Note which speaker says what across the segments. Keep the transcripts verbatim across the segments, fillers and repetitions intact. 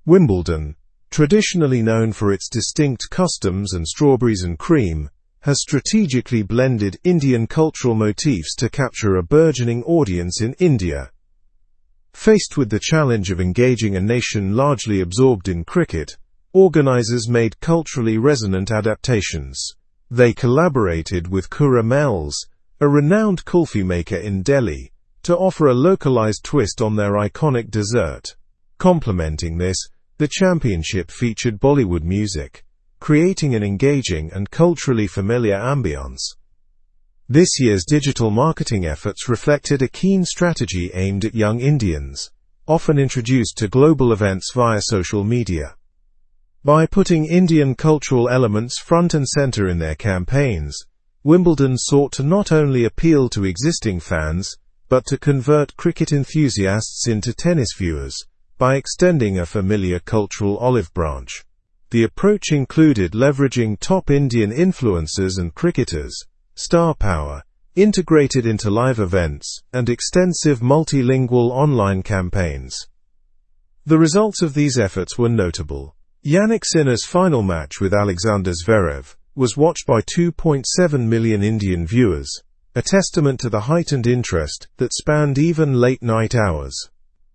Speaker 1: Wimbledon, traditionally known for its distinct customs and strawberries and cream, has strategically blended Indian cultural motifs to capture a burgeoning audience in India. Faced with the challenge of engaging a nation largely absorbed in cricket, organizers made culturally resonant adaptations. They collaborated with Kura Mells, a renowned kulfi maker in Delhi, to offer a localized twist on their iconic dessert. Complementing this, the championship featured Bollywood music, creating an engaging and culturally familiar ambience. This year's digital marketing efforts reflected a keen strategy aimed at young Indians, often introduced to global events via social media. By putting Indian cultural elements front and center in their campaigns, Wimbledon sought to not only appeal to existing fans, but to convert cricket enthusiasts into tennis viewers, by extending a familiar cultural olive branch. The approach included leveraging top Indian influencers and cricketers, star power, integrated into live events, and extensive multilingual online campaigns. The results of these efforts were notable. Yannick Sinner's final match with Alexander Zverev was watched by two point seven million Indian viewers, a testament to the heightened interest that spanned even late-night hours.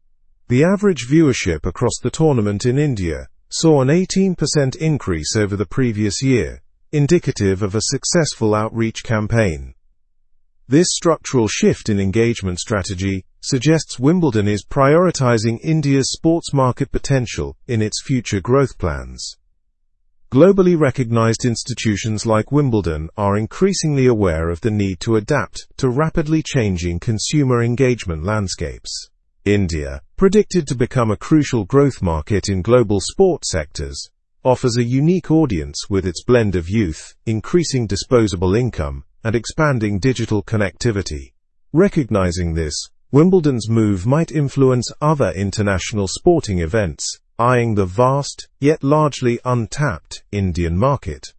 Speaker 1: The average viewership across the tournament in India saw an eighteen percent increase over the previous year, indicative of a successful outreach campaign. This structural shift in engagement strategy suggests Wimbledon is prioritizing India's sports market potential in its future growth plans. Globally recognized institutions like Wimbledon are increasingly aware of the need to adapt to rapidly changing consumer engagement landscapes. India, predicted to become a crucial growth market in global sport sectors, offers a unique audience with its blend of youth, increasing disposable income, and expanding digital connectivity. Recognizing this, Wimbledon's move might influence other international sporting events, eyeing the vast, yet largely untapped, Indian market.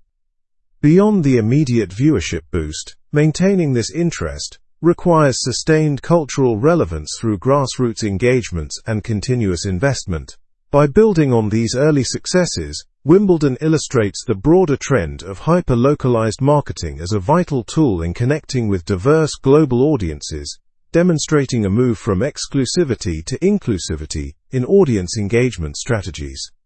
Speaker 1: Beyond the immediate viewership boost, maintaining this interest requires sustained cultural relevance through grassroots engagements and continuous investment. By building on these early successes, Wimbledon illustrates the broader trend of hyper-localized marketing as a vital tool in connecting with diverse global audiences, demonstrating a move from exclusivity to inclusivity in audience engagement strategies.